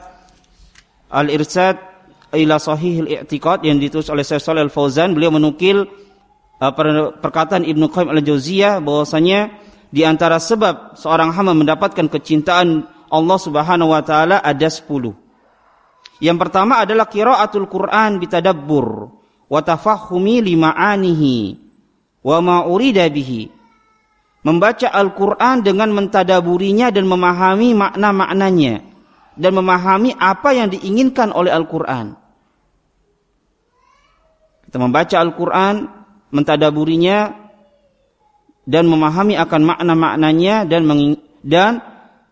Al-Irsyad ila Sahihil I'tiqad yang ditulis oleh Syekh Shalih Al-Fauzan. Beliau menukil uh, perkataan Ibnu Qayyim al-Jauziyah bahwasanya di antara sebab seorang hamba mendapatkan kecintaan Allah Subhanahu wa taala ada sepuluh. Yang pertama adalah qiraatul Quran bitadabbur wa tafahumi lima'anihi wa ma urida bihi. Membaca Al-Quran dengan mentadaburinya dan memahami makna-maknanya dan memahami apa yang diinginkan oleh Al-Quran. Kita membaca Al-Quran, mentadaburinya dan memahami akan makna-maknanya dan menging- dan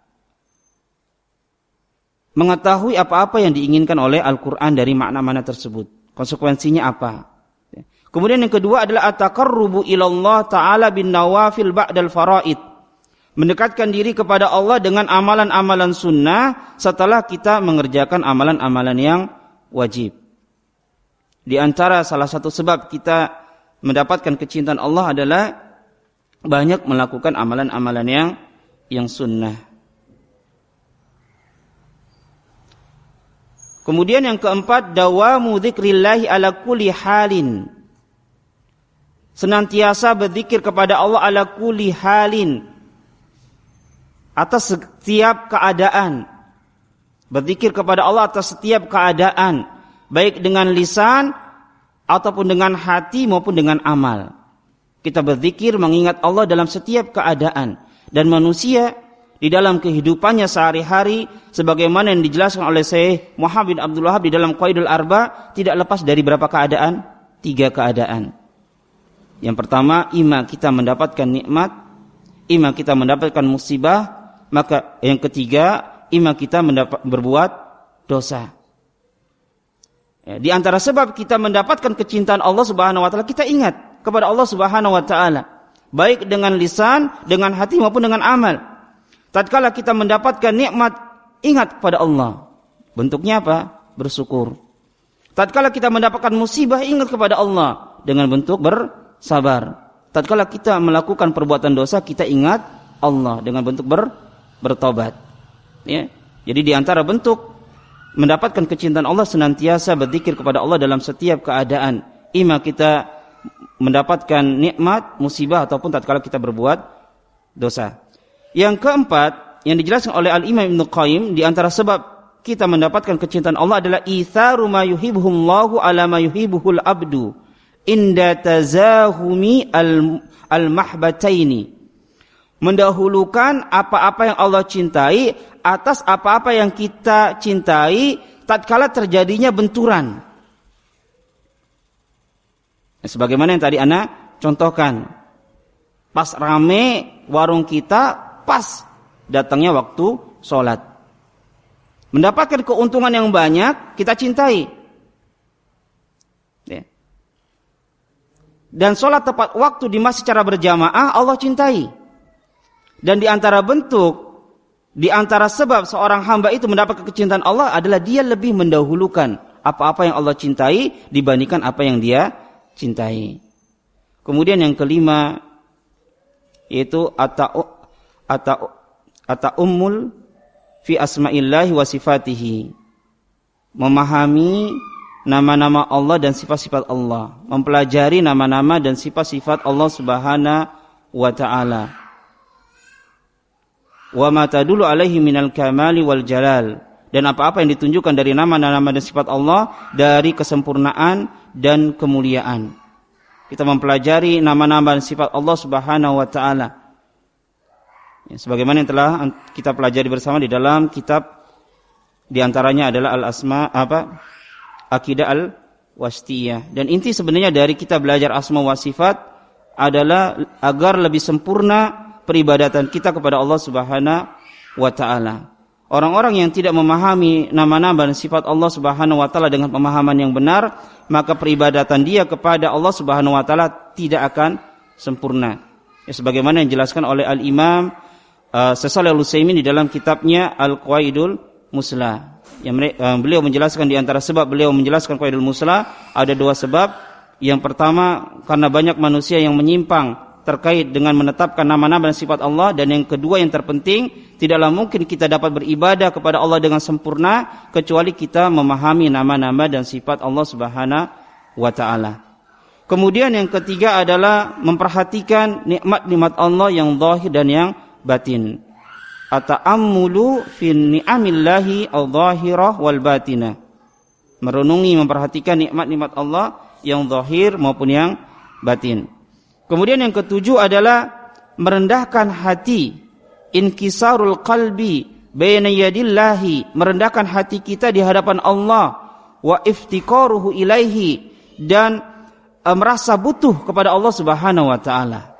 mengetahui apa-apa yang diinginkan oleh Al-Quran dari makna-makna tersebut. Konsekuensinya apa? Kemudian yang kedua adalah at-taqarrubu ilallah ta'ala bin nawafil ba'dal faraid. Mendekatkan diri kepada Allah dengan amalan-amalan sunnah setelah kita mengerjakan amalan-amalan yang wajib. Di antara salah satu sebab kita mendapatkan kecintaan Allah adalah banyak melakukan amalan-amalan yang yang sunnah. Kemudian yang keempat, dawamu dzikrillahi ala kulli halin. Senantiasa berzikir kepada Allah ala kulli halin, atas setiap keadaan. Berzikir kepada Allah atas setiap keadaan, baik dengan lisan ataupun dengan hati maupun dengan amal. Kita berzikir mengingat Allah dalam setiap keadaan, dan manusia di dalam kehidupannya sehari-hari sebagaimana yang dijelaskan oleh Syekh Muhammad bin Abdul Wahhab di dalam Qaidul Arba, tidak lepas dari berapa keadaan? Tiga keadaan. Yang pertama, ima kita mendapatkan nikmat, ima kita mendapatkan musibah, maka yang ketiga, ima kita mendapat, berbuat dosa. Ya, di antara sebab kita mendapatkan kecintaan Allah Subhanahu wa taala, kita ingat kepada Allah Subhanahu wa taala, baik dengan lisan, dengan hati maupun dengan amal. Tatkala kita mendapatkan nikmat, ingat kepada Allah. Bentuknya apa? Bersyukur. Tatkala kita mendapatkan musibah, ingat kepada Allah dengan bentuk bersabar. Tatkala kita melakukan perbuatan dosa, kita ingat Allah dengan bentuk ber bertobat. Ya. Jadi di antara bentuk mendapatkan kecintaan Allah, senantiasa berzikir kepada Allah dalam setiap keadaan. Ima kita mendapatkan nikmat, musibah ataupun tatkala kita berbuat dosa. Yang keempat yang dijelaskan oleh Al-Imam Ibnu Qayyim, di antara sebab kita mendapatkan kecintaan Allah adalah itharu ma yuhibbuhullahu ala ma yuhibbuhul abdu inda tazahumi al-mahbataini. Mendahulukan apa-apa yang Allah cintai atas apa-apa yang kita cintai tatkala terjadinya benturan. Sebagaimana yang tadi ana contohkan. Pas rame warung kita, pas datangnya waktu sholat. Mendapatkan keuntungan yang banyak, kita cintai. Dan sholat tepat waktu di masjid secara berjamaah, Allah cintai. Dan di antara bentuk, di antara sebab seorang hamba itu mendapatkan kecintaan Allah adalah dia lebih mendahulukan apa-apa yang Allah cintai dibandingkan apa yang dia cintai. Kemudian yang kelima, yaitu ata'u ata'u ata'ummul fi asma'illahi wa sifatihi. Memahami nama-nama Allah dan sifat-sifat Allah, mempelajari nama-nama dan sifat-sifat Allah Subhanahu wa taala. Wa ma tadullu alaihi minal kamali wal jalal, dan apa-apa yang ditunjukkan dari nama-nama dan sifat Allah dari kesempurnaan dan kemuliaan. Kita mempelajari nama-nama dan sifat Allah Subhanahu wa taala. Ya, sebagaimana yang telah kita pelajari bersama di dalam kitab, di antaranya adalah Al-Asma apa? Aqidah Al-Wasitiyah. Dan inti sebenarnya dari kita belajar asma wa sifat adalah agar lebih sempurna peribadatan kita kepada Allah Subhanahu wa taala. Orang-orang yang tidak memahami nama-nama dan sifat Allah Subhanahu wa taala dengan pemahaman yang benar, maka peribadatan dia kepada Allah Subhanahu wa taala tidak akan sempurna. Ya, sebagaimana yang dijelaskan oleh Al-Imam uh, Shalih Al-Utsaimin di dalam kitabnya Al-Qawaidul Muslah. Yang uh, beliau menjelaskan di antara sebab beliau menjelaskan Qawaidul Muslah ada dua sebab. Yang pertama, karena banyak manusia yang menyimpang terkait dengan menetapkan nama-nama dan sifat Allah, dan yang kedua yang terpenting, tidaklah mungkin kita dapat beribadah kepada Allah dengan sempurna kecuali kita memahami nama-nama dan sifat Allah Subhanahu wa taala. Kemudian yang ketiga adalah memperhatikan nikmat-nikmat Allah yang zahir dan yang batin. Ata'ammulu fi ni'amillahi al-zahirah wal batinah. Merenungi, memperhatikan nikmat-nikmat Allah yang zahir maupun yang batin. Kemudian yang ketujuh adalah merendahkan hati, inkisarul qalbi baina yadillahi, merendahkan hati kita di hadapan Allah, wa iftiqaruhu ilaihi, dan e, merasa butuh kepada Allah Subhanahu wa taala.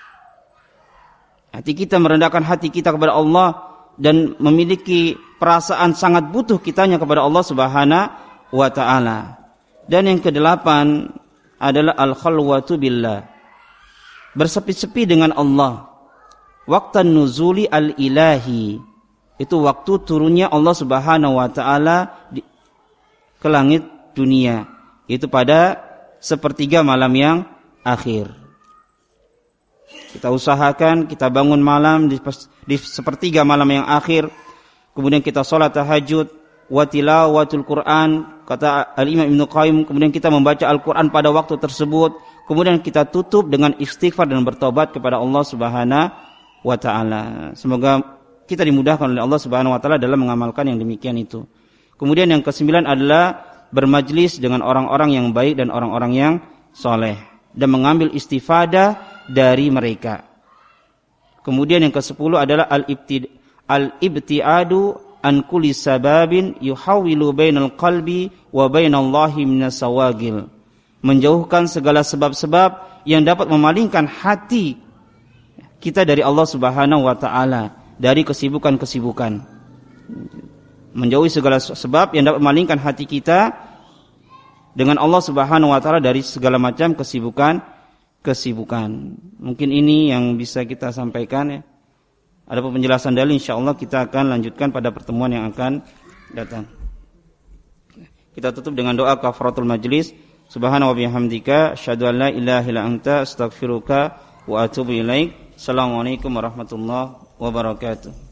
Hati kita merendahkan hati kita kepada Allah dan memiliki perasaan sangat butuh kitanya kepada Allah Subhanahu wa taala. Dan yang kedelapan adalah al-khalwatu billah, bersepi-sepi dengan Allah. Waqtan nuzuli al-ilahi, itu waktu turunnya Allah Subhanahu wa taala ke langit dunia, itu pada sepertiga malam yang akhir. Kita usahakan, kita bangun malam di, di sepertiga malam yang akhir, kemudian kita sholat tahajud, wa tilawatul Quran, kata Al-Imam Ibnu Qayyim, kemudian kita membaca Al-Quran pada waktu tersebut, kemudian kita tutup dengan istighfar dan bertobat kepada Allah Subhanahu wa taala. Semoga kita dimudahkan oleh Allah Subhanahu wa taala dalam mengamalkan yang demikian itu. Kemudian yang kesembilan adalah bermajlis dengan orang-orang yang baik dan orang-orang yang soleh, dan mengambil istifadah dari mereka. Kemudian yang kesepuluh adalah al-ibtid al-ibtiadu an kulli sababin yuhawwilu bainal qalbi wa bainallahi minas sawagil, menjauhkan segala sebab-sebab yang dapat memalingkan hati kita dari Allah Subhanahu wa taala, dari kesibukan-kesibukan. Menjauhi segala sebab yang dapat memalingkan hati kita dengan Allah Subhanahu wa taala dari segala macam kesibukan-kesibukan. Mungkin ini yang bisa kita sampaikan ya. Ada penjelasan dalil, insyaallah kita akan lanjutkan pada pertemuan yang akan datang. Kita tutup dengan doa kafaratul majlis. Subhanahu wa bihamdika asyhadu an la ilaha illa anta astaghfiruka wa atubu ilaik. Assalamualaikum warahmatullahi wabarakatuh.